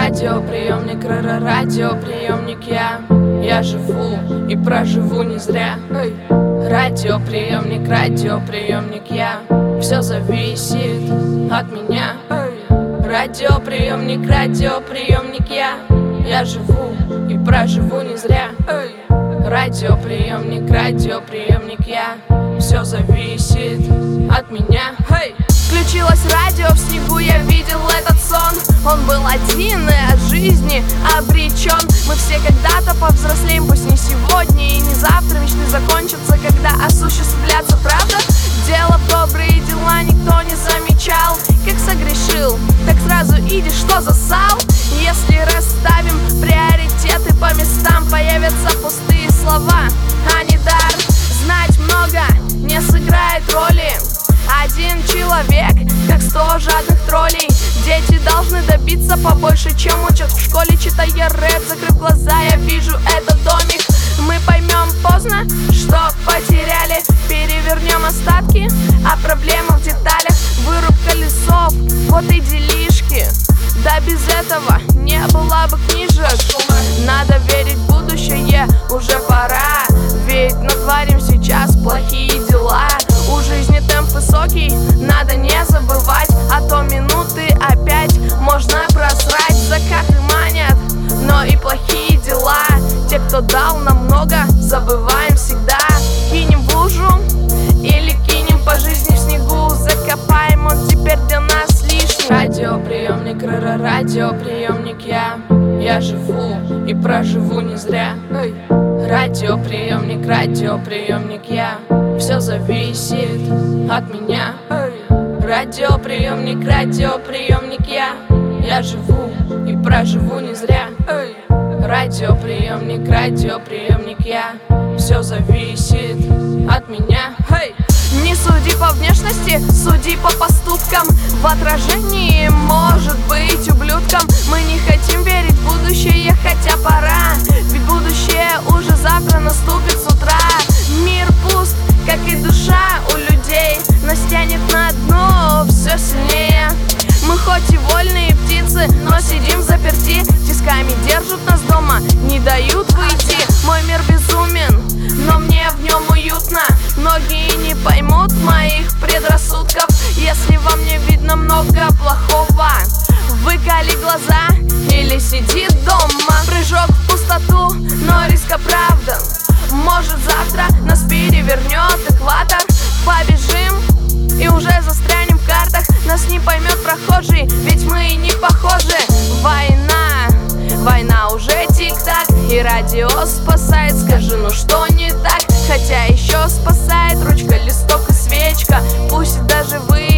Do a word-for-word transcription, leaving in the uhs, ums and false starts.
Радиоприемник, радиоприемник я Я живу и проживу не зря. Радиоприемник, радиоприемник я Все зависит от меня. Радиоприемник, радиоприемник я Я живу и проживу не зря. Радиоприемник, радиоприемник я Все зависит от меня. Включилось радио, в снегу я видел этот сон. Он был один и от жизни обречен. Мы все когда-то повзрослеем, пусть не сегодня и не завтра. Мечты закончатся, когда осуществлятся, правда? Дело в добрые дела никто не замечал. Как согрешил, так сразу идешь, что засал. Если расставим приоритеты по местам, появятся пустые слова, а не дар. Знать много не сыграет роли. Один человек, как сто жадных троллей. Дети должны добиться побольше, чем учат в школе. Читая рэп, закрыв глаза, я вижу этот домик. Мы поймем поздно, что потеряли. Перевернем остатки, а проблема в деталях. Вырубка лесов, вот и делишки. Да без этого не было бы книжек. Надо верить в будущее, уже пора. Ведь натворим сейчас плохие дела. У жизни темп высокий, надо не забывать. А то минуты опять можно просрать. Закаты манят, но и плохие дела. Те, кто дал нам много, забываем всегда. Кинем в лужу или кинем по жизни в снегу. Закопаем, он теперь для нас лишний. Радиоприемник, радиоприемник я Я живу и проживу не зря. Радиоприемник, радиоприемник я Все зависит от меня. Радиоприемник, радиоприемник я Я живу и проживу не зря. Радиоприемник, радиоприемник я Все зависит от меня. Не суди по внешности, суди по поступкам. В отражении может быть ублюдком. Мы не хотим верить в будущее, хотя пора. Ведь будущее уже завтра наступит с утра. Мир пуст, как и душа у людей, нас тянет на дно все сильнее. Мы хоть и вольные птицы, но сидим заперти. Тисками держат нас дома, не дают выйти. Мой мир безумен, но мне в нем уютно. Многие не поймут моих предрассудков. Если во мне видно много плохого, выколи глаза или сиди дома. Прыжок в пустоту, но риск оправдан. Может завтра нас перевернет экватор. Побежим и уже застрянем в картах. Нас не поймет прохожий, ведь мы не похожи. Война, война уже тик-так. И радио спасает, скажи, ну что не так? Хотя еще спасает ручка, листок и свечка. Пусть даже вы